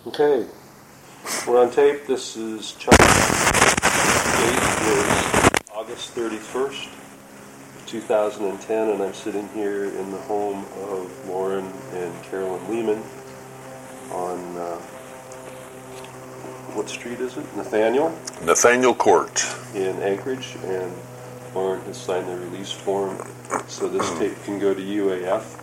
Okay, we're on tape. This is Chuck. Date was August 31st, 2010, and I'm sitting here in the home of Lauren and Carolyn Lehman on, what street is it? Nathaniel Court. In Anchorage, and Lauren has signed the release form, so this tape can go to UAF.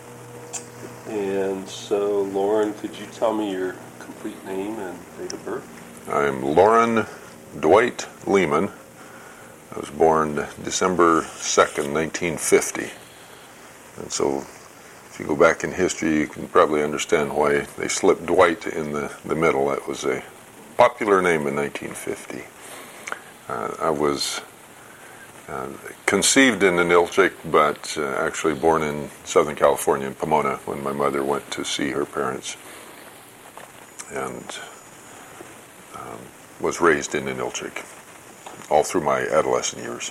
And so, Lauren, could you tell me your complete name and date of birth? I'm Lauren Dwight Lehman. I was born December 2nd, 1950. And so, if you go back in history, you can probably understand why they slipped Dwight in the middle. That was a popular name in 1950. I was conceived in Ninilchik, but actually born in Southern California, in Pomona, when my mother went to see her parents, and was raised in Ninilchik all through my adolescent years.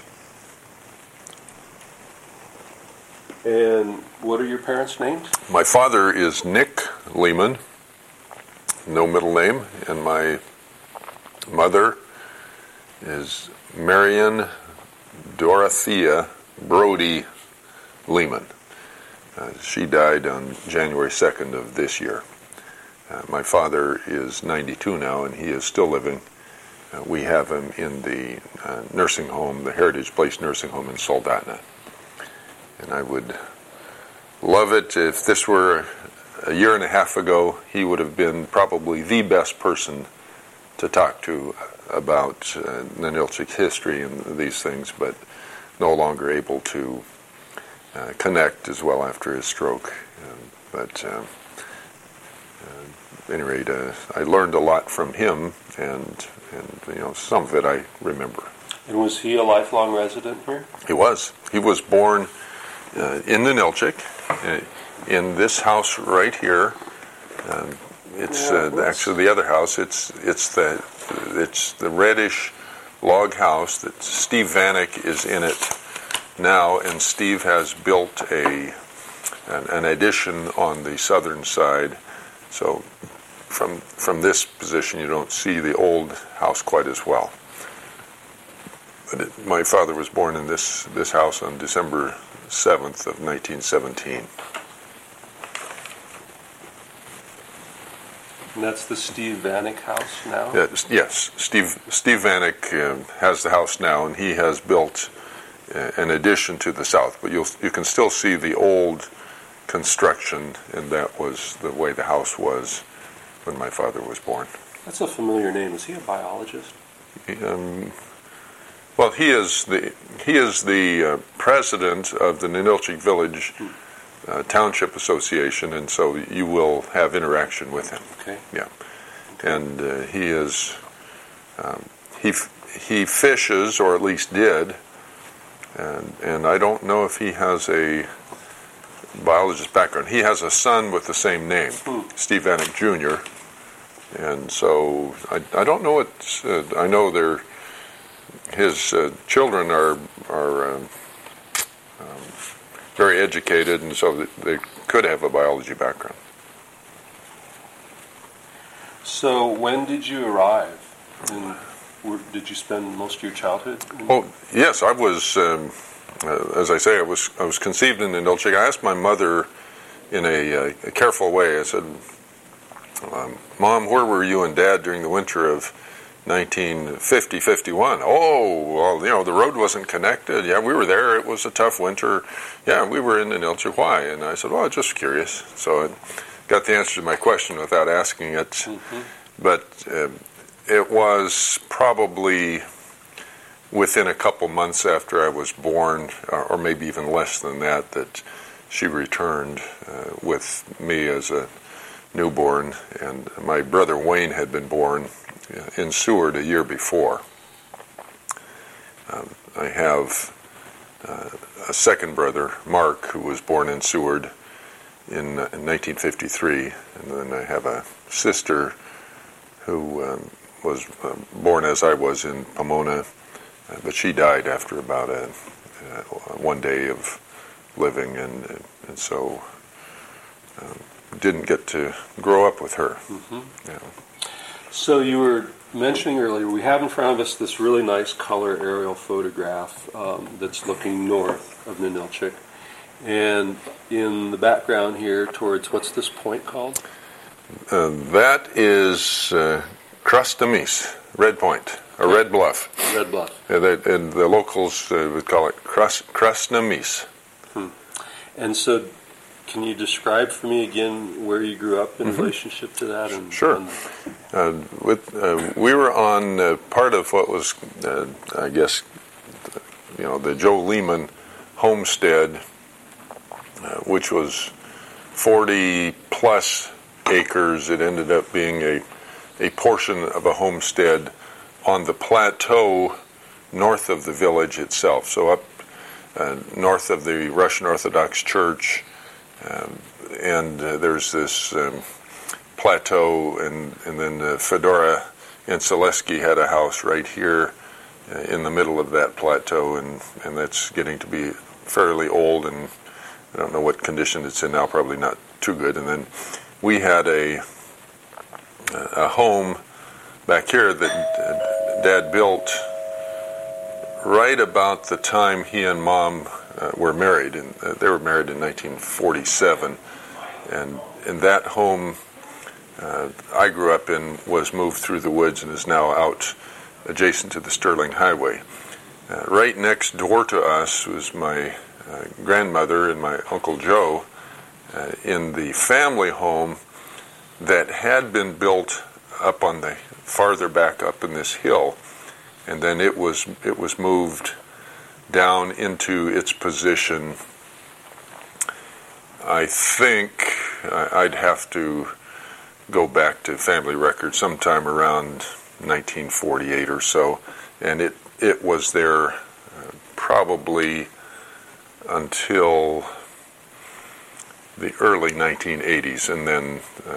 And what are your parents' names? My father is Nick Lehman, no middle name, and my mother is Marion Dorothea Brody Lehman. She died on January 2nd of this year. My father is 92 now, and he is still living. We have him in the nursing home, the Heritage Place nursing home in Soldotna. And I would love it if this were a year and a half ago. He would have been probably the best person to talk to about Ninilchik history and these things, but no longer able to connect as well after his stroke. At any rate, I learned a lot from him, and some of it I remember. And was he a lifelong resident here? He was. He was born in Ninilchik, in this house right here. It's actually the other house. It's the reddish log house that Steve Vanek is in it now, and Steve has built an addition on the southern side. So from this position, you don't see the old house quite as well. But my father was born in this house on December 7th of 1917. And that's the Steve Vanek house now? Yes. Steve Vanek has the house now, and he has built an addition to the south. But you can still see the old construction, and that was the way the house was when my father was born. That's a familiar name. Is he a biologist? Well, he is the president of the Ninilchik Village Township Association, and so you will have interaction with him. Okay. Yeah, and he is he fishes, or at least did, and I don't know if he has a biologist background. He has a son with the same name, Steve Vanek Jr., and so I don't know what I know. His children are very educated, and so they could have a biology background. So when did you arrive? And did you spend most of your childhood? Oh, yes, I was. As I say, I was conceived in Ninilchik. I asked my mother in a careful way. I said, "Mom, where were you and Dad during the winter of 1950-51? Oh, well, the road wasn't connected. Yeah, we were there. It was a tough winter. Yeah, we were in Ninilchik. Why?" And I said, "Well, just curious." So I got the answer to my question without asking it. Mm-hmm. But it was probably within a couple months after I was born, or maybe even less than that she returned with me as a newborn. And my brother Wayne had been born in Seward a year before. I have a second brother, Mark, who was born in Seward in 1953, and then I have a sister who was born as I was in Pomona, but she died after about one day of living, and so didn't get to grow up with her. Mm-hmm. Yeah. So you were mentioning earlier, we have in front of us this really nice color aerial photograph that's looking north of Ninilchik. And in the background here towards, what's this point called? That is Krasnamis, Red Point, or Red Bluff. Red Bluff. And the locals would call it Krasnamis. And so, can you describe for me again where you grew up in relationship to that? Sure. We were on part of what was, I guess, the Joe Lehman homestead, which was 40 plus acres. It ended up being a portion of a homestead on the plateau north of the village itself. So up north of the Russian Orthodox Church, and there's this plateau, and then Fedora and Selesky had a house right here in the middle of that plateau, and that's getting to be fairly old, and I don't know what condition it's in now, probably not too good. And then we had a home back here that Dad built right about the time he and Mom were married, and they were married in 1947. And that home I grew up in was moved through the woods and is now out adjacent to the Sterling Highway. Right next door to us was my grandmother and my Uncle Joe in the family home that had been built up on the farther back up in this hill, and then it was moved down into its position. I think I'd have to go back to family records sometime around 1948 or so, and it was there probably until the early 1980s, and then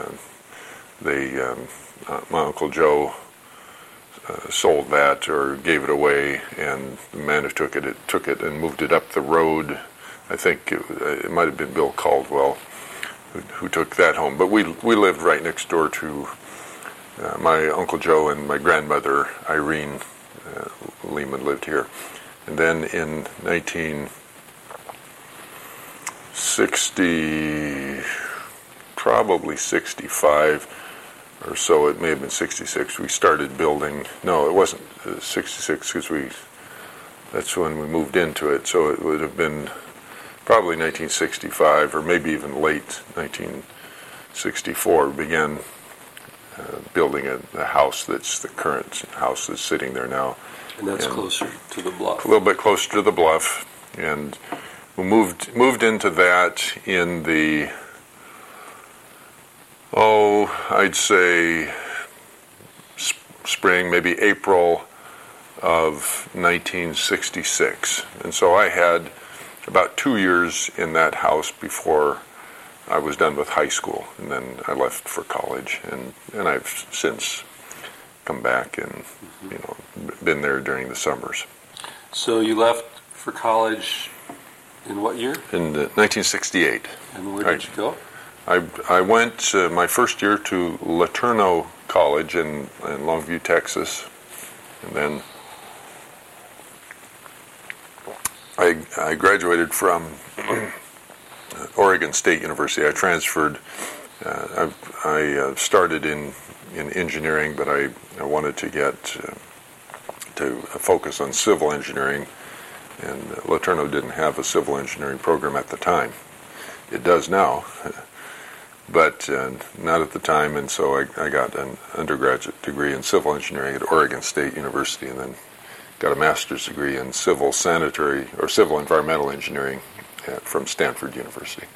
my Uncle Joe sold that or gave it away, and the man who took it and moved it up the road. I think it might have been Bill Caldwell who took that home. But we lived right next door to my Uncle Joe, and my grandmother Irene Lehman lived here. And then in 1960, probably 65 or so, it may have been 66, we started building. No, it wasn't 66, because that's when we moved into it. So it would have been probably 1965, or maybe even late 1964, we began building a house that's the current house that's sitting there now. And that's closer to the bluff. A little bit closer to the bluff, and we moved into that in the, I'd say spring, maybe April of 1966. And so I had about 2 years in that house before I was done with high school, and then I left for college, and I've since come back and been there during the summers. So you left for college in what year? In 1968. And where did you go? I went my first year to Laterno College in Longview, Texas, and then I graduated from Oregon State University. I transferred. I started in engineering, but I wanted to get to focus on civil engineering, and Laterno didn't have a civil engineering program at the time. It does now, but not at the time, and so I got an undergraduate degree in civil engineering at Oregon State University, and then got a master's degree in civil sanitary or civil environmental engineering from Stanford University.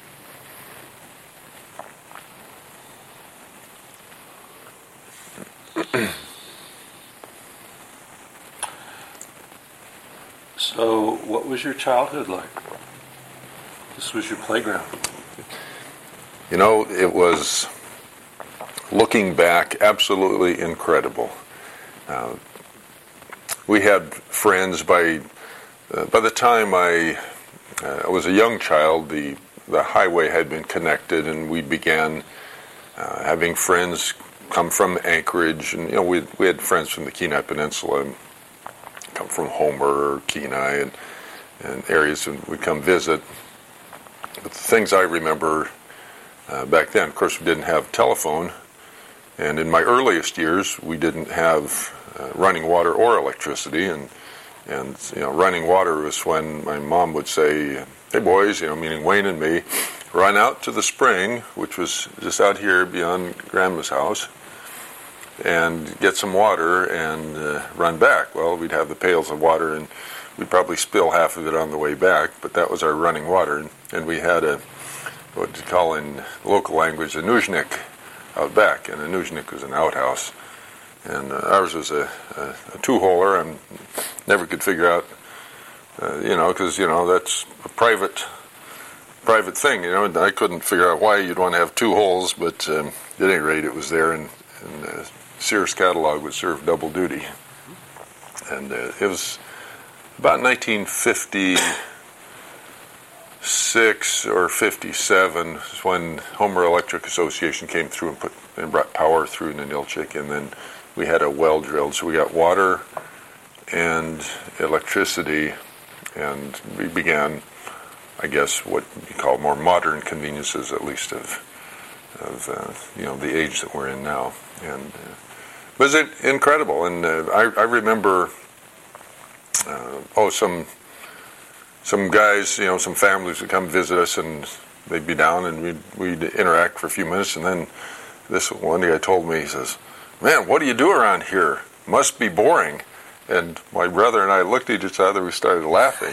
So, what was your childhood like? This was your playground. It was, looking back, absolutely incredible. We had friends by the time I was a young child. The the highway had been connected, and we began having friends come from Anchorage, and we had friends from the Kenai Peninsula, and come from Homer or Kenai, and areas, and we'd come visit. But the things I remember back then, of course, we didn't have telephone, and in my earliest years, we didn't have running water or electricity, and running water was when my mom would say, "Hey boys," meaning Wayne and me, "run out to the spring," which was just out here beyond Grandma's house, and get some water and run back. Well, we'd have the pails of water, and we'd probably spill half of it on the way back, but that was our running water. And we had what you call in local language, a nuzhnik out back, and a nuzhnik was an outhouse. And ours was a two-holer. I never could figure out, because, that's a private thing, and I couldn't figure out why you'd want to have two holes, but at any rate, it was there, and Sears catalog would serve double duty. And it was about 1956 or 57 when Homer Electric Association came through and brought power through Ninilchik, and then we had a well drilled, so we got water and electricity, and we began, I guess, what you call more modern conveniences, at least of the age that we're in now. And it was incredible. And I remember some guys, some families would come visit us, and they'd be down, and we'd interact for a few minutes, and then this one guy told me, he says, "Man, what do you do around here? Must be boring." And my brother and I looked at each other, we started laughing.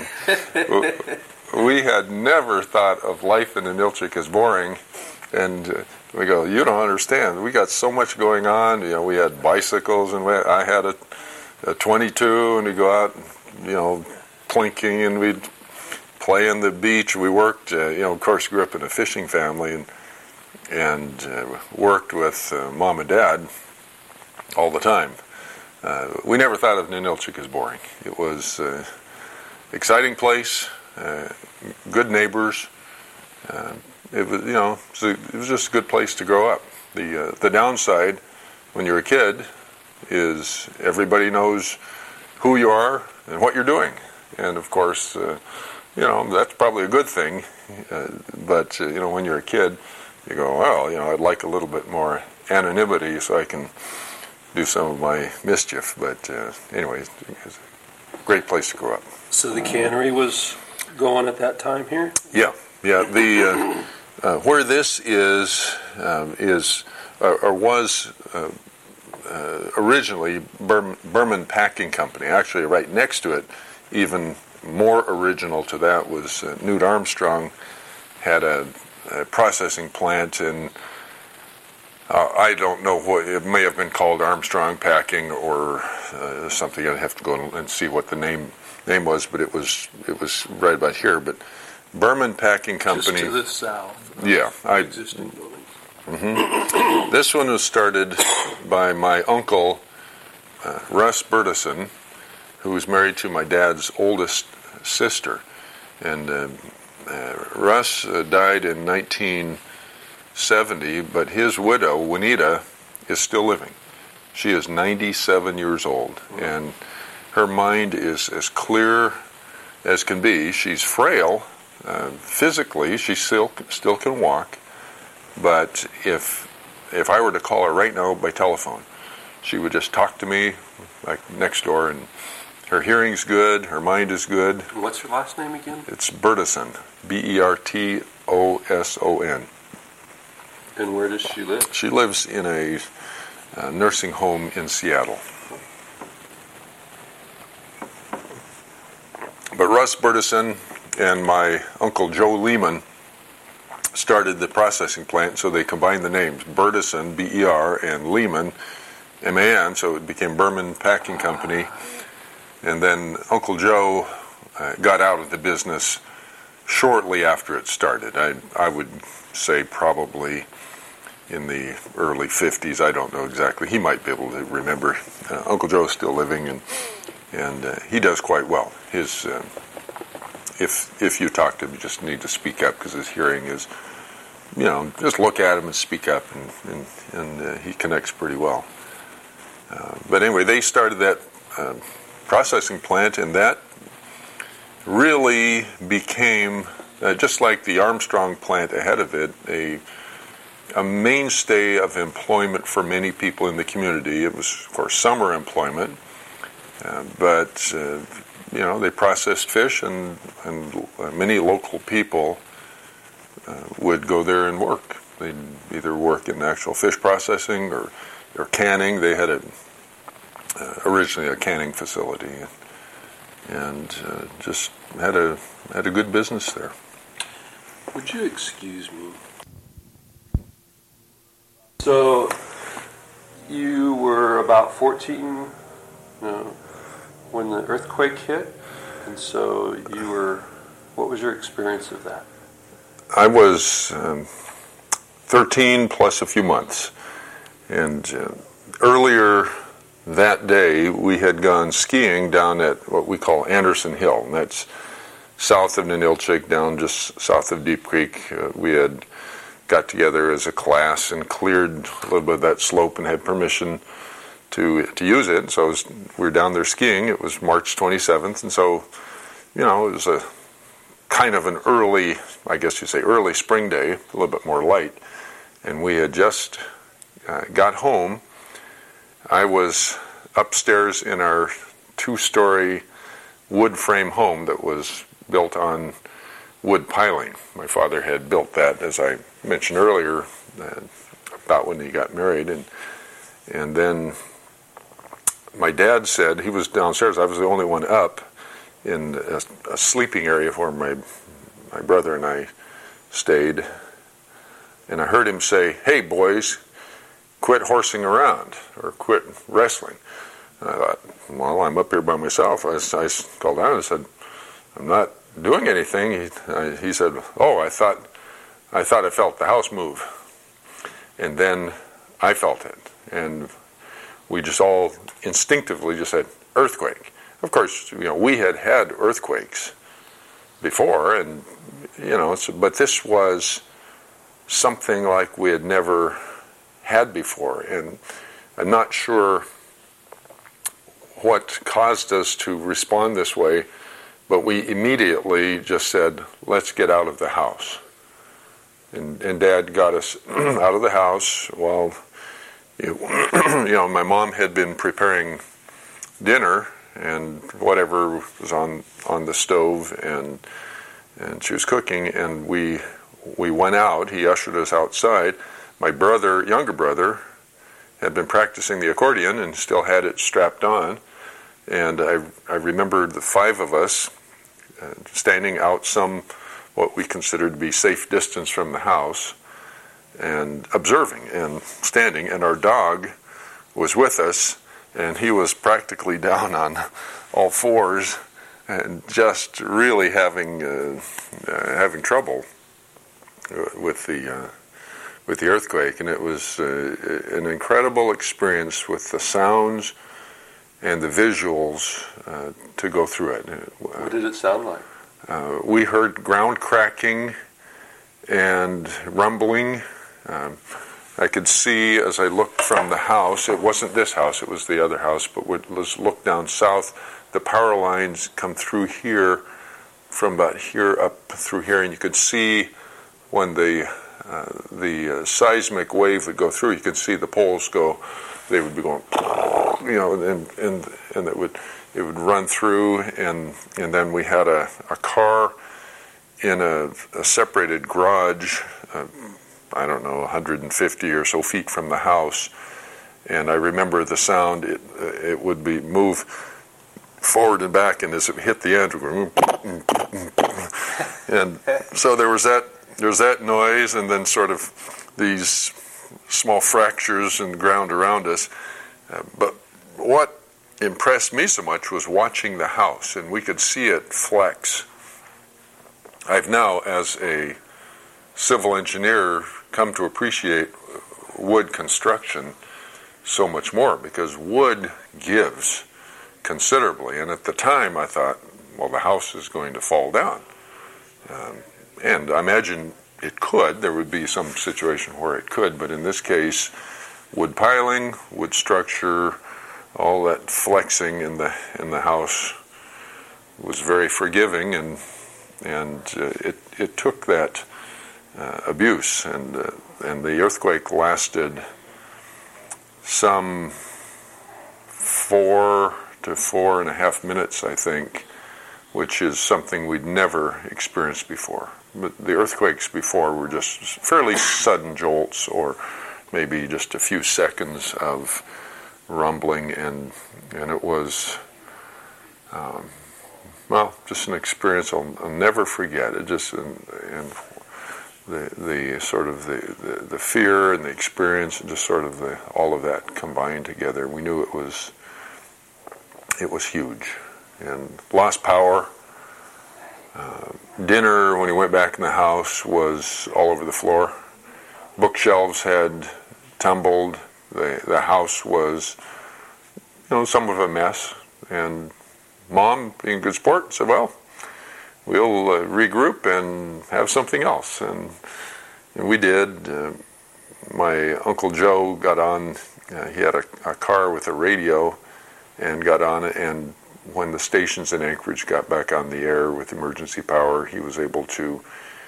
We had never thought of life in Ninilchik as boring, and we go, "You don't understand. We got so much going on." We had bicycles, and I had a 22, and we'd go out, plinking, and we'd play on the beach. We worked, of course, grew up in a fishing family, and worked with Mom and Dad all the time. We never thought of Ninilchik as boring. It was an exciting place, good neighbors. It was, it was just a good place to grow up. The downside, when you're a kid, is everybody knows who you are and what you're doing, and of course, that's probably a good thing. But when you're a kid, you go, well, I'd like a little bit more anonymity so I can do some of my mischief. But anyway, it's a great place to grow up. So the cannery was going at that time here? Yeah. The where this is or was originally Berman Packing Company. Actually, right next to it, even more original to that, was Newt Armstrong had a processing plant in. I don't know what it may have been called, Armstrong Packing or something. I'd have to go and see what the name was, but it was right about here. But Berman Packing Company, just to the south. Yeah, Existing building. Mm-hmm. This one was started by my uncle Russ Bertison, who was married to my dad's oldest sister, and Russ died in 1970, but his widow, Juanita, is still living. She is 97 years old, and her mind is as clear as can be. She's frail physically. She still can walk, but if I were to call her right now by telephone, she would just talk to me like next door, and her hearing's good, her mind is good. And what's her last name again? It's Bertison, Bertoson. And where does she live? She lives in a nursing home in Seattle. But Russ Bertison and my Uncle Joe Lehman started the processing plant, so they combined the names, Bertison, B-E-R, and Lehman, M-A-N, so it became Berman Packing Company. And then Uncle Joe got out of the business shortly after it started. I would say probably in the early 50s. I don't know exactly. He might be able to remember. Uncle Joe is still living, and he does quite well. His if you talk to him, you just need to speak up because his hearing is, just look at him and speak up, and he connects pretty well. But anyway, they started that processing plant, and that really became, just like the Armstrong plant ahead of it, a mainstay of employment for many people in the community. It was, of course, summer employment, but they processed fish, and many local people would go there and work. They'd either work in actual fish processing or canning. They had originally a canning facility, and just had a good business there. Would you excuse me? So you were about 14 when the earthquake hit, and so what was your experience of that? I was 13 plus a few months, and earlier that day we had gone skiing down at what we call Anderson Hill, and that's south of Ninilchik, down just south of Deep Creek. We had got together as a class and cleared a little bit of that slope and had permission to use it. So we were down there skiing. It was March 27th, and so it was a kind of an early, I guess you'd say early spring day, a little bit more light, and we had just got home. I was upstairs in our 2-story wood frame home that was built on wood piling. My father had built that, as I mentioned earlier, about when he got married, and then my dad said, he was downstairs, I was the only one up in a sleeping area where my brother and I stayed, and I heard him say, "Hey boys, quit horsing around," or quit wrestling. And I thought, well, I'm up here by myself. I called down and said, "I'm not doing anything." He said, "Oh, I thought I felt the house move." And then I felt it, and we just all instinctively just said, "Earthquake." Of course, we had earthquakes before, and but this was something like we had never had before, and I'm not sure what caused us to respond this way, but we immediately just said, "Let's get out of the house." And Dad got us out of the house while my mom had been preparing dinner and whatever was on the stove, and she was cooking, and we went out. He ushered us outside. My younger brother, had been practicing the accordion and still had it strapped on, and I remember the 5 of us standing out what we considered to be safe distance from the house, and observing and standing, and our dog was with us, and he was practically down on all fours and just really having trouble with the earthquake. And it was an incredible experience with the sounds and the visuals to go through it. What did it sound like? We heard ground cracking and rumbling. I could see as I looked from the house, it wasn't this house, it was the other house, but let's look down south, the power lines come through here, from about here up through here, and you could see when the seismic wave would go through, you could see the poles go, they would be going, and it would run through, and then we had a car in a separated garage, I don't know, 150 or so feet from the house, and I remember the sound. It would be move forward and back, and as it hit the end, and so there was that noise, and then sort of these small fractures in the ground around us. But what impressed me so much was watching the house, and we could see it flex. I've now, as a civil engineer, come to appreciate wood construction so much more, because wood gives considerably. And at the time I thought, well, the house is going to fall down. And I imagine it could. There would be some situation where it could, but in this case, wood piling, wood structure, all that flexing in the house was very forgiving, and it took that abuse, and the earthquake lasted some 4 to 4.5 minutes, I think, which is something we'd never experienced before. But the earthquakes before were just fairly sudden jolts, or maybe just a few seconds of rumbling, and it was, just an experience I'll never forget. It just, and the sort of the fear and the experience, and just sort of all of that combined together. We knew it was huge, and lost power. Dinner, when he went back in the house, was all over the floor. Bookshelves had tumbled. The house was, some of a mess. And Mom, being a good sport, said, well, we'll regroup and have something else. And we did. My Uncle Joe got on. He had a car with a radio, and got on it, and when the stations in Anchorage got back on the air with emergency power, he was able to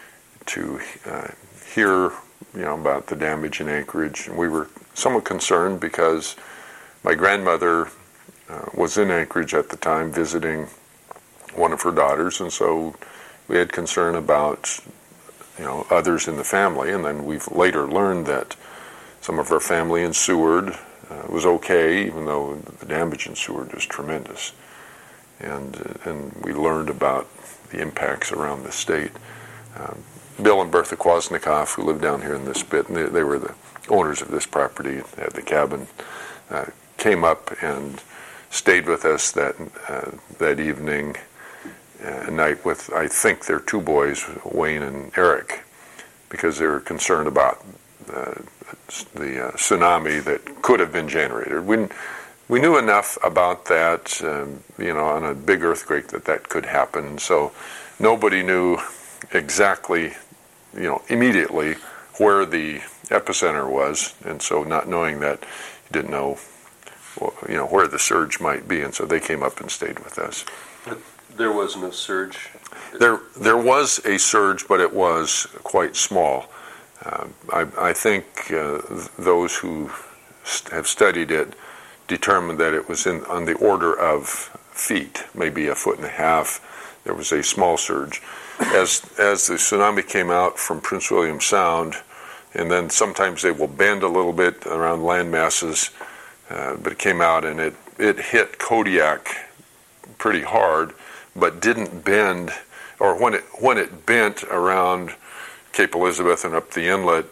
hear, about the damage in Anchorage. And we were somewhat concerned because my grandmother was in Anchorage at the time visiting one of her daughters, and so we had concern about, others in the family. And then we've later learned that some of our family in Seward was okay, even though the damage in Seward was tremendous. And we learned about the impacts around the state. Bill and Bertha Kwasnikoff, who lived down here in this bit, and they were the owners of this property at the cabin, came up and stayed with us that evening, night with, I think, their 2 boys, Wayne and Eric, because they were concerned about the tsunami that could have been generated. We knew enough about that, on a big earthquake that could happen. So nobody knew exactly, immediately where the epicenter was. And so not knowing that, you didn't know, where the surge might be. And so they came up and stayed with us. But there was no surge? There was a surge, but it was quite small. I think those who have studied it determined that it was on the order of feet, maybe 1.5 foot. There was a small surge. As the tsunami came out from Prince William Sound, and then sometimes they will bend a little bit around land masses, but it came out and it hit Kodiak pretty hard, but didn't bend, or when it bent around Cape Elizabeth and up the inlet,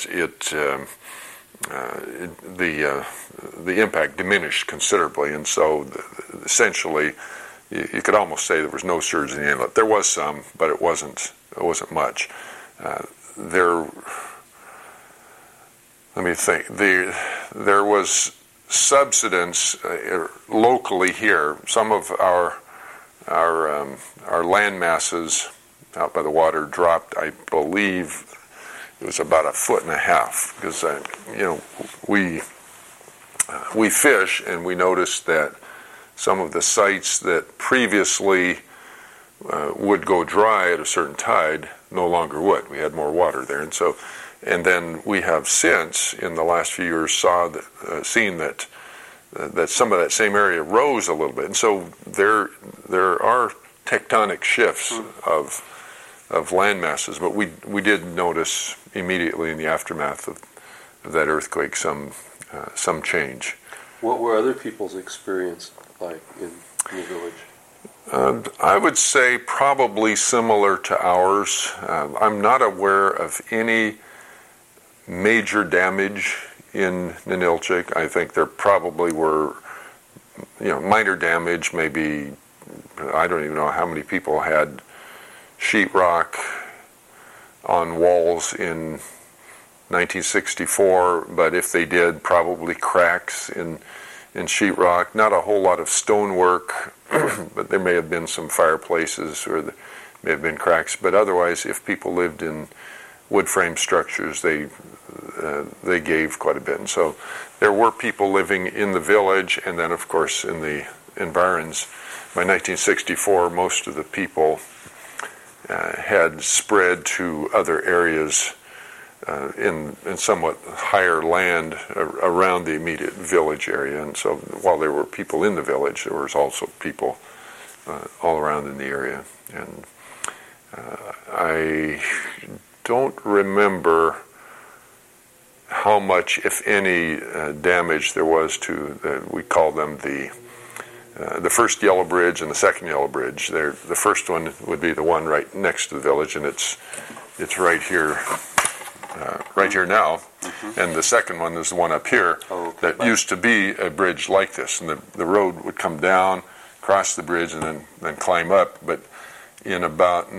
the impact diminished considerably, and so essentially you could almost say there was no surge in the inlet. There was some, but it wasn't much. Let me think. There was subsidence locally here. Some of our land masses out by the water dropped, I believe it was about 1.5 foot, because we fish, and we noticed that some of the sites that previously would go dry at a certain tide no longer would. We had more water there, and then we have since, in the last few years, seen that some of that same area rose a little bit, and so there are tectonic shifts of land masses, but we did notice immediately in the aftermath of that earthquake some change. What were other people's experience like in the village? I would say probably similar to ours. I'm not aware of any major damage in Ninilchik. I think there probably were, minor damage. Maybe, I don't even know how many people had sheetrock on walls in 1964, but if they did, probably cracks in sheetrock. Not a whole lot of stonework. but there may have been some fireplaces, or there may have been cracks. But otherwise, if people lived in wood frame structures, they gave quite a bit. And so there were people living in the village, and then of course in the environs. By 1964, most of the people had spread to other areas in somewhat higher land around the immediate village area. And so while there were people in the village, there was also people all around in the area. And I don't remember how much, if any, damage there was to, we call them the first Yellow Bridge and the second Yellow Bridge. The first one would be the one right next to the village, and it's right here now. Mm-hmm. And the second one is the one up here that used to be a bridge like this, and the road would come down, cross the bridge, and then climb up. But in about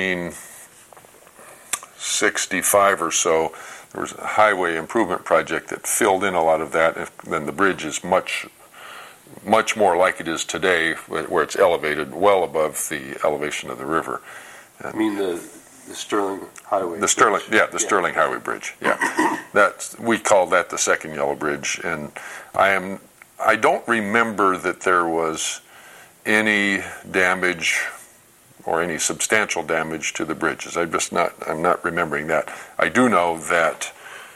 1965 or so, there was a highway improvement project that filled in a lot of that, and then the bridge is much more like it is today, where it's elevated well above the elevation of the river. I mean the Sterling Highway. Sterling Highway Bridge. Yeah, we call that the second Yellow Bridge, and I don't remember that there was any damage or any substantial damage to the bridges. I'm not remembering that. I do know that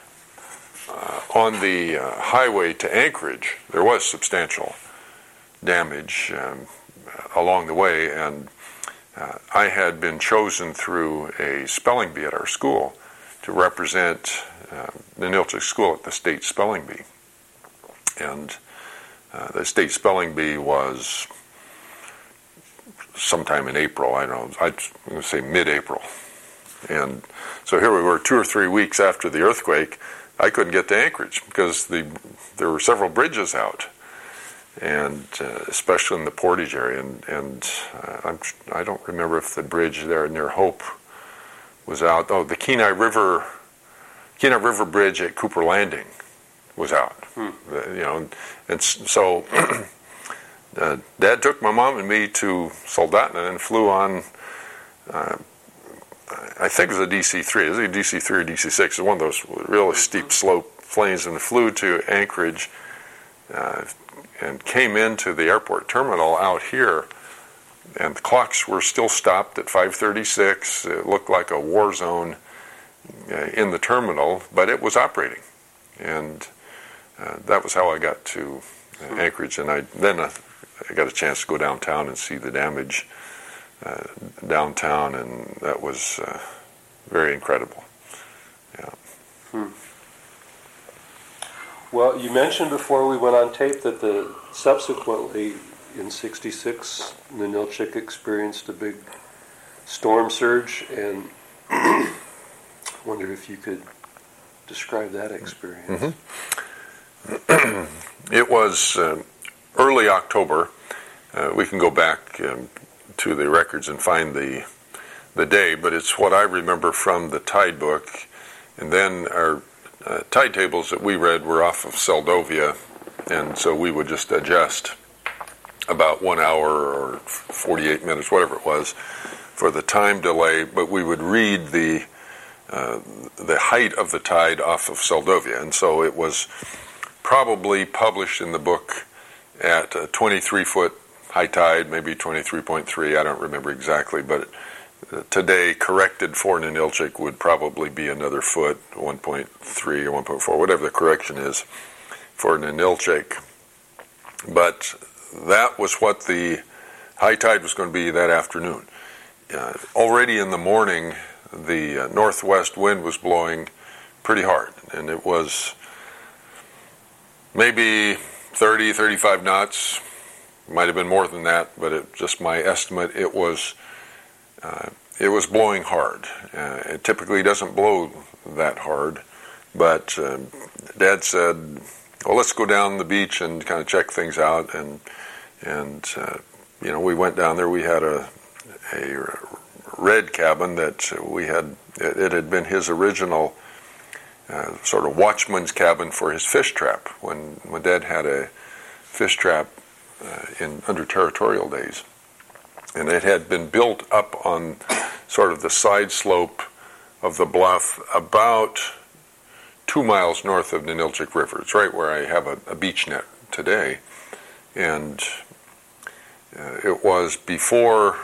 on the highway to Anchorage, there was substantial damage along the way, and I had been chosen through a spelling bee at our school to represent the Ninilchik School at the state spelling bee. And the state spelling bee was sometime in April, I'm going to say mid-April. And so here we were 2 or 3 weeks after the earthquake. I couldn't get to Anchorage because there were several bridges out, and especially in the Portage area. And I don't remember if the bridge there near Hope was out. Oh, the Kenai River Bridge at Cooper Landing was out. And so Dad took my mom and me to Soldotna and flew on. I think it was a DC-3. It was a DC-3 or DC-6. It was one of those really steep slope planes, and flew to Anchorage and came into the airport terminal out here, and the clocks were still stopped at 5:36. It looked like a war zone in the terminal, but it was operating, and that was how I got to Anchorage. And I got a chance to go downtown and see the damage downtown, and that was very incredible. Yeah. Well, you mentioned before we went on tape that subsequently in '66, Ninilchik experienced a big storm surge, and wondered if you could describe that experience. Mm-hmm. It was early October. We can go back to the records and find the day, but it's what I remember from the tide book. And then our tide tables that we read were off of Seldovia, and so we would just adjust about 1 hour or 48 minutes, whatever it was, for the time delay. But we would read the height of the tide off of Seldovia, and so it was probably published in the book at 23-foot high tide, maybe 23.3, I don't remember exactly, but today corrected for Ninilchik would probably be another foot, 1.3 or 1.4, whatever the correction is for Ninilchik. But that was what the high tide was going to be that afternoon. Already in the morning, the northwest wind was blowing pretty hard, and it was maybe 30, 35 knots. Might have been more than that, but just my estimate, it was blowing hard. It typically doesn't blow that hard, but Dad said, well, let's go down the beach and kind of check things out, and we went down there. We had a red cabin that we had. It had been his original sort of watchman's cabin for his fish trap. When Dad had a fish trap under territorial days. And it had been built up on sort of the side slope of the bluff about 2 miles north of the Ninilchik River. It's right where I have a beach net today. And it was before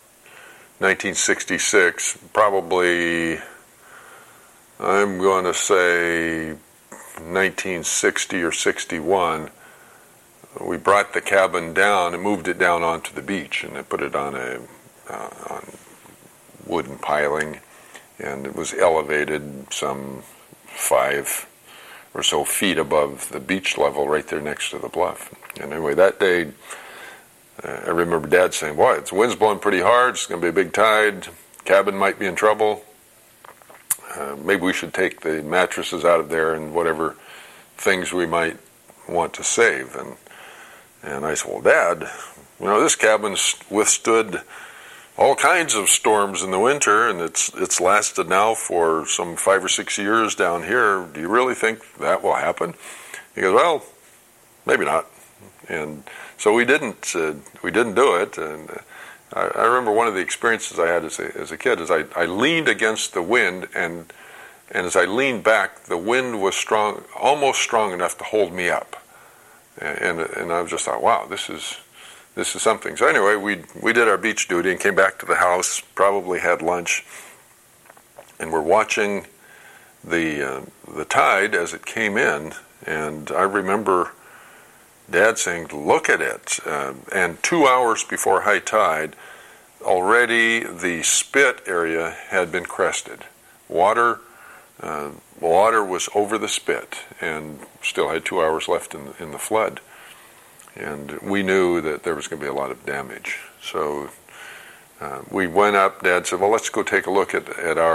1966, probably, I'm going to say 1960 or 61, we brought the cabin down and moved it down onto the beach, and I put it on on wooden piling, and it was elevated some 5 or so feet above the beach level right there next to the bluff. And anyway, that day, I remember Dad saying, boy, the wind's blowing pretty hard, it's going to be a big tide, cabin might be in trouble, maybe we should take the mattresses out of there and whatever things we might want to save. And I said, well, Dad, this cabin's withstood all kinds of storms in the winter, and it's lasted now for some 5 or 6 years down here. Do you really think that will happen? He goes, well, maybe not. And so we didn't do it. And I remember one of the experiences I had as a kid is I leaned against the wind, and as I leaned back, the wind was strong, almost strong enough to hold me up. And I just thought, wow, this is something. So anyway, we did our beach duty and came back to the house, probably had lunch, and we're watching the tide as it came in. And I remember Dad saying, look at it. And 2 hours before high tide, already the spit area had been crested. Water was over the spit, and still had 2 hours left in the flood. And we knew that there was going to be a lot of damage. So we went up. Dad said, well, let's go take a look at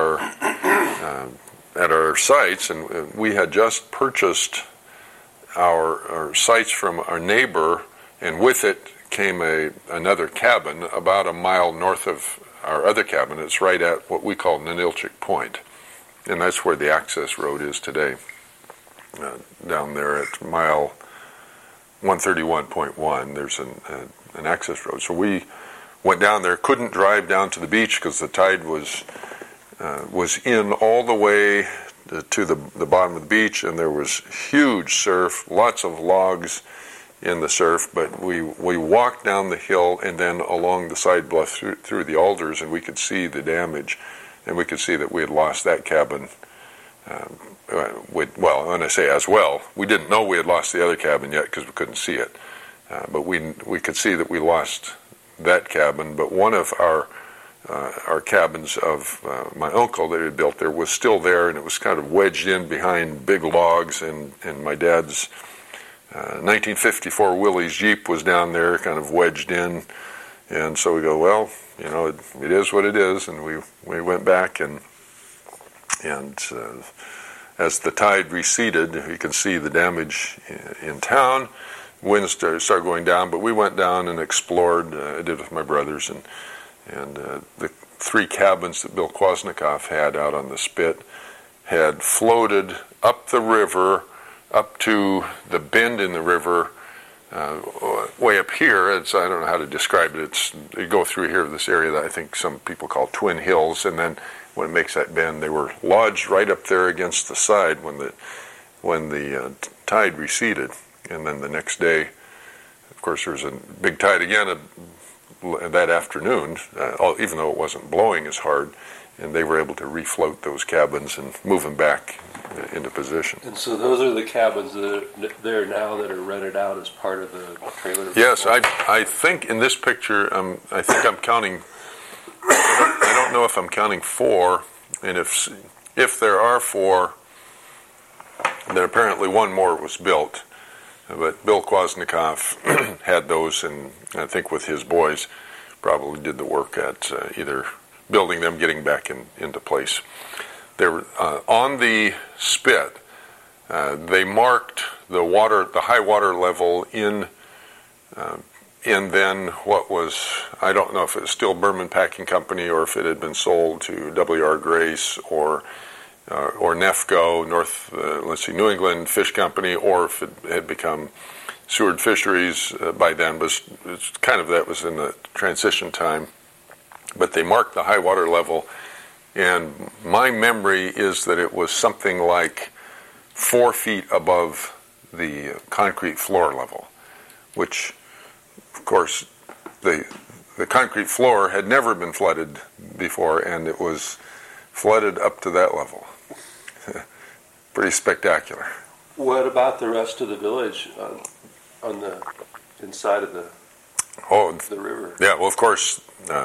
our sites. And we had just purchased our sites from our neighbor, and with it came another cabin about a mile north of our other cabin. It's right at what we call Ninilchik Point. And that's where the access road is today, down there at mile 131.1. There's an access road. So we went down there, couldn't drive down to the beach because the tide was in all the way to the bottom of the beach, and there was huge surf, lots of logs in the surf. But we walked down the hill and then along the side bluff through the alders, and we could see the damage. And we could see that we had lost that cabin. Well, when I say as well, we didn't know we had lost the other cabin yet because we couldn't see it. But we could see that we lost that cabin. But one of our cabins of my uncle that he had built there was still there, and it was kind of wedged in behind big logs. And my dad's 1954 Willys Jeep was down there, kind of wedged in. And so we go, well, it is what it is, and we went back, and as the tide receded, you can see the damage in town. Winds started going down, but we went down and explored. I did with my brothers, and the 3 cabins that Bill Kwasnikoff had out on the spit had floated up the river, up to the bend in the river. Way up here, I don't know how to describe it. You go through here, this area that I think some people call Twin Hills, and then when it makes that bend, they were lodged right up there against the side when the tide receded. And then the next day, of course, there was a big tide again that afternoon, even though it wasn't blowing as hard, and they were able to refloat those cabins and move them back into position. And so those are the cabins that are there now that are rented out as part of the trailer? Yes, I think in this picture, I think I'm counting, I don't know if I'm counting 4, and if there are 4, then apparently one more was built. But Bill Kwasnikoff had those, and I think with his boys probably did the work at either building them, getting back into place. There, on the spit, they marked the high water level in then what was, I don't know if it was still Berman Packing Company or if it had been sold to W.R. Grace or Nefco, New England Fish Company, or if it had become Seward Fisheries by then was that was in the transition time, but they marked the high water level, and my memory is that it was something like 4 feet above the concrete floor level, which, of course, the concrete floor had never been flooded before, and it was flooded up to that level. Pretty spectacular. What about the rest of the village on the inside of the river? Yeah, well, of course,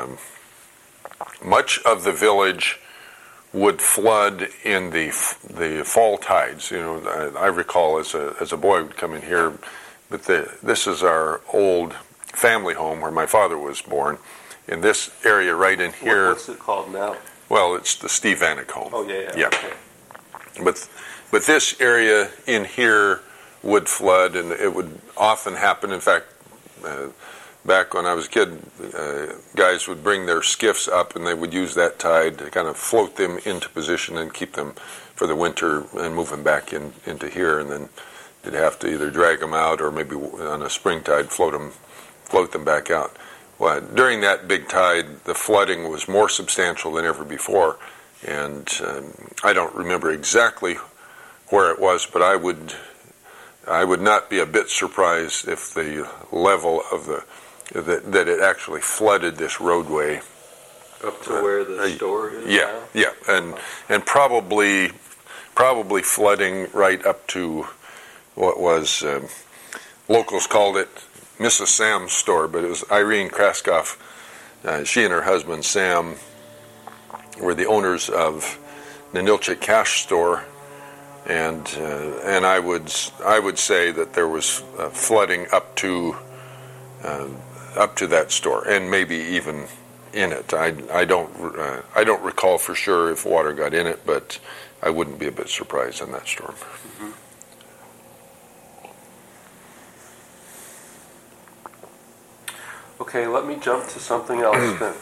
much of the village would flood in the fall tides. I recall as a boy would come in here, but this is our old family home where my father was born. In this area right in here. What's it called now? Well, it's the Steve Vanek home. Oh, yeah. Okay. But this area in here would flood, and it would often happen. In fact, back when I was a kid, guys would bring their skiffs up, and they would use that tide to kind of float them into position and keep them for the winter and move them back into here. And then they'd have to either drag them out or maybe on a spring tide float them back out. Well, during that big tide, the flooding was more substantial than ever before, and I don't remember exactly where it was, but I would not be a bit surprised if the level of that it actually flooded this roadway up to where the store is. Yeah, and probably flooding right up to what was locals called it Mrs. Sam's store, but it was Irene Kraskoff. She and her husband Sam were the owners of the Nilchik Cash Store, and I would say that there was flooding up to that store, and maybe even in it. I don't recall for sure if water got in it, but I wouldn't be a bit surprised in that storm. Mm-hmm. Okay, let me jump to something else then.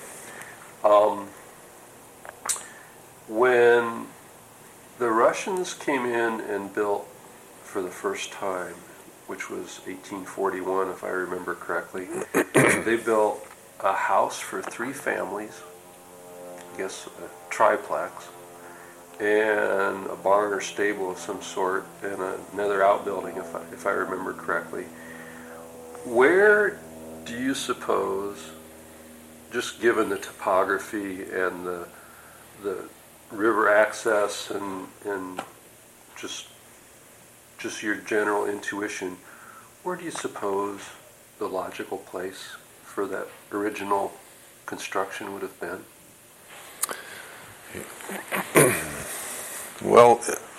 When the Russians came in and built for the first time, which was 1841, if I remember correctly, they built a house for 3 families, I guess a triplex, and a barn or stable of some sort, and another outbuilding, if I remember correctly. Where do you suppose, just given the topography and the river access and just your general intuition, where do you suppose the logical place for that original construction would have been? Well,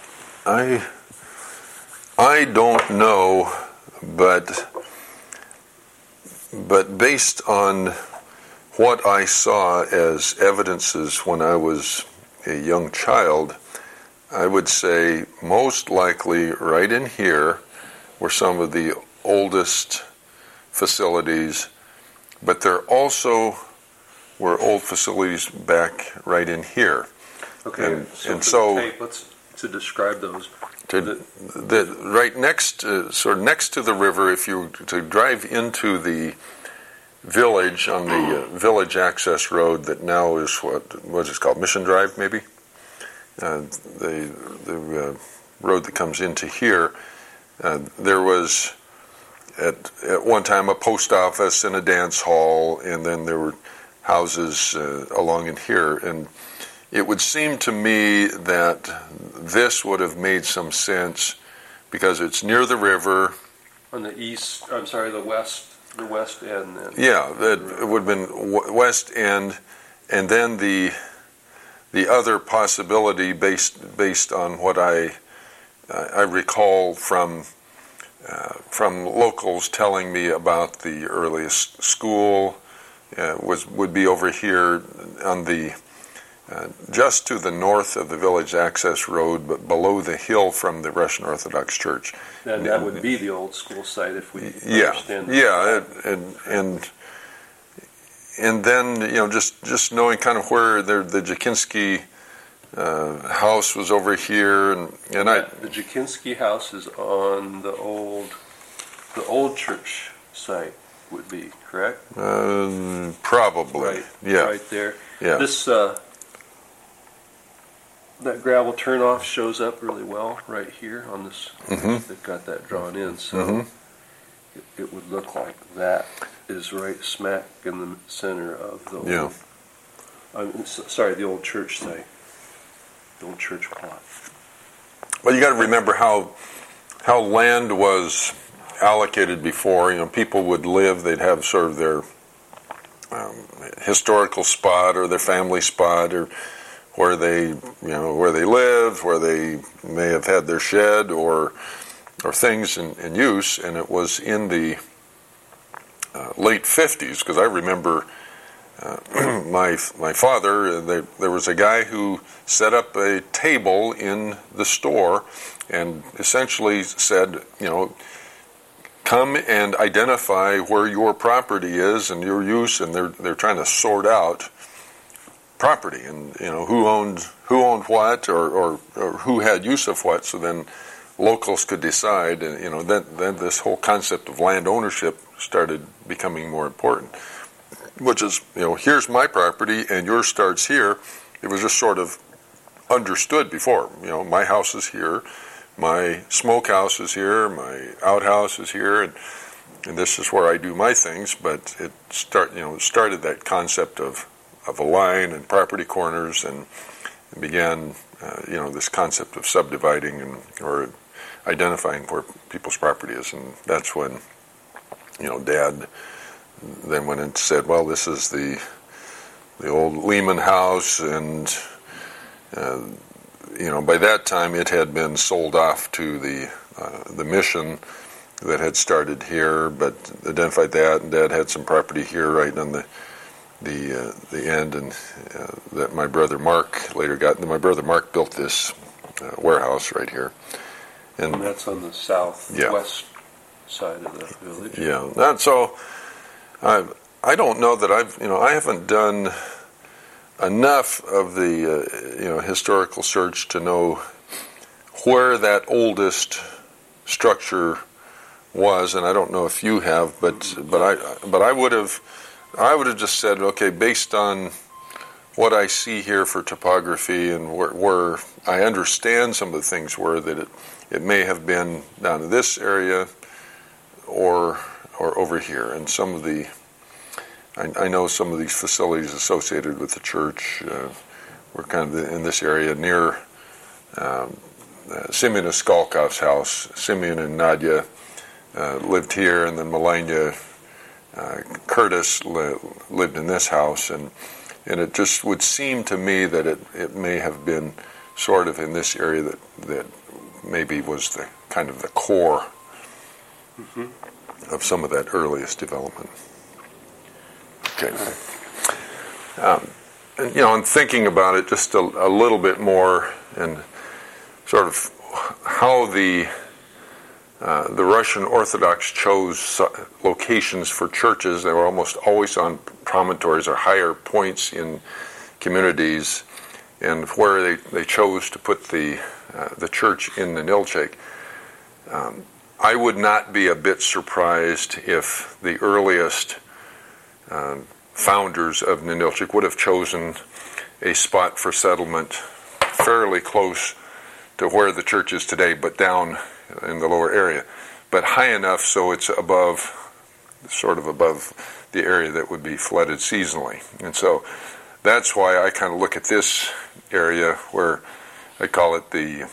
I don't know, but based on what I saw as evidences when I was a young child, I would say most likely right in here were some of the oldest facilities, but there also were old facilities back right in here. Okay, so to describe those. Right next, sort of next to the river, if you were to drive into the village on the village access road that now is what is called Mission Drive, maybe. The road that comes into here. There was at one time a post office and a dance hall, and then there were houses along in here. And it would seem to me that this would have made some sense because it's near the river. On the west end then. Yeah, it would have been west end, and then the other possibility based on what I recall from locals telling me about the earliest school would be over here on the just to the north of the village access road, but below the hill from the Russian Orthodox Church. And that would be the old school site if we understand. Yeah, and then just knowing kind of where the Jakinski house was over here, and the Jakinski house is on the old the old church site would be, correct? Probably. Right. Yeah. Right there. Yeah. This that gravel turnoff shows up really well right here on this. Mm-hmm. They've got that drawn in, so Mm-hmm. it would look like that is right smack in the center of the old, Yeah. the old church site, the old church plot. Well, you got to remember how land was allocated before. You know, people would live; they'd have sort of their historical spot or their family spot, or where they lived, where they may have had their shed or things in use. And it was in the late 50s, because I remember my father. There was a guy who set up a table in the store and essentially said, come and identify where your property is and your use, and they're trying to sort out property and who owned what or who had use of what, so then locals could decide. And then this whole concept of land ownership started becoming more important, which is here's my property and yours starts here. It was just sort of understood before. My house is here, my smokehouse is here, my outhouse is here, and this is where I do my things. But it started that concept of a line and property corners, and began this concept of subdividing or identifying where people's property is. And that's when Dad then went and said, well, this is the old Lehman house, and by that time it had been sold off to the mission that had started here, but identified that, and Dad had some property here right on the end, and that my brother Mark later got. And my brother Mark built this warehouse right here, and that's on the southwest side of the village. Yeah, and so I don't know that I haven't done enough of the historical search to know where that oldest structure was, and I don't know if you have, but I would have just said, okay, based on what I see here for topography and where I understand some of the things were, that it may have been down in this area or over here. And some of I know some of these facilities associated with the church were kind of in this area near Simeon Skalkov's house. Simeon and Nadia lived here, and then Melania Curtis lived in this house, and it just would seem to me that it may have been sort of in this area that maybe was the kind of the core of some of that earliest development. Okay. And thinking about it just a little bit more, and sort of how the Russian Orthodox chose locations for churches. They were almost always on promontories or higher points in communities, and where they chose to put the church in Ninilchik. I would not be a bit surprised if the earliest founders of Ninilchik would have chosen a spot for settlement fairly close to where the church is today, but down in the lower area, but high enough so it's sort of above the area that would be flooded seasonally. And so that's why I kind of look at this area where I call it the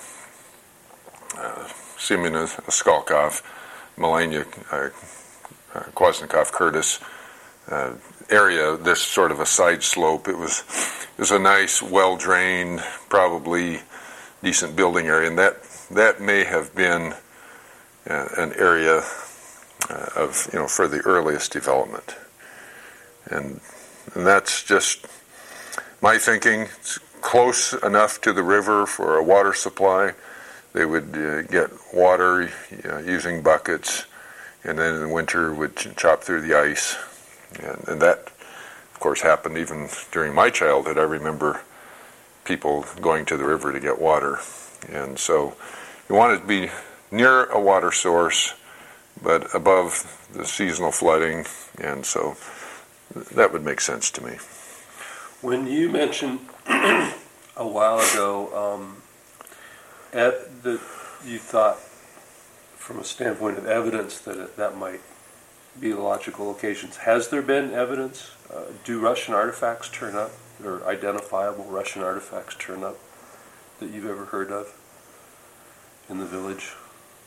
Simeon Skalkov, Melania Kwasnikov Curtis area, this sort of a side slope. It was a nice, well-drained, probably decent building area, and that may have been an area of for the earliest development, and that's just my thinking. It's close enough to the river for a water supply. They would get water using buckets, and then in the winter would chop through the ice, and that, of course, happened even during my childhood. I remember people going to the river to get water, and so you wanted to be near a water source, but above the seasonal flooding, and so that would make sense to me. When you mentioned a while ago that you thought, from a standpoint of evidence, that might be logical locations, has there been evidence? Do Russian artifacts turn up, or identifiable Russian artifacts turn up that you've ever heard of in the village?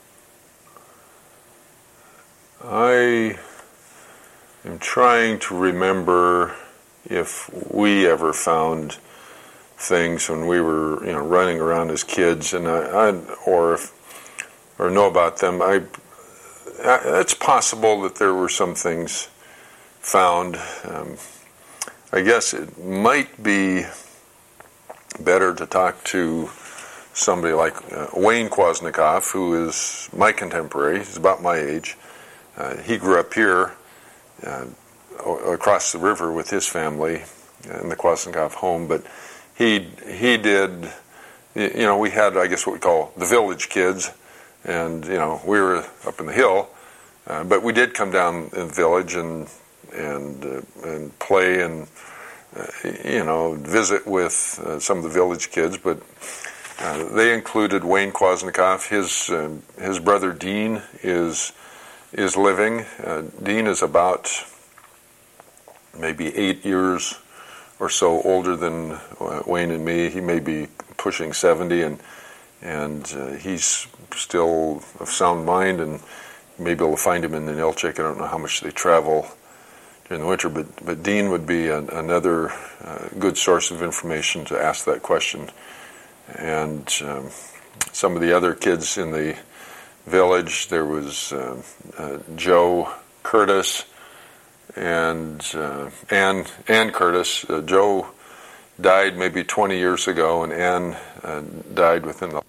I am trying to remember if we ever found things when we were, running around as kids, and or know about them. It's possible that there were some things found. I guess it might be better to talk to somebody like Wayne Kwasnikoff, who is my contemporary. He's about my age. He grew up here across the river with his family in the Kwasnikoff home, but he did, we had, I guess, what we call the village kids, and, we were up in the hill, but we did come down in the village and play and, visit with some of the village kids, but they included Wayne Kwasnikoff. His brother Dean is living. Dean is about maybe 8 years or so older than Wayne and me. He may be pushing 70, and he's still of sound mind, and you may be able to find him in the Ninilchik. I don't know how much they travel during the winter, but Dean would be another good source of information to ask that question. And some of the other kids in the village, there was Joe Curtis and Ann Curtis. Joe died maybe 20 years ago, and Ann died within the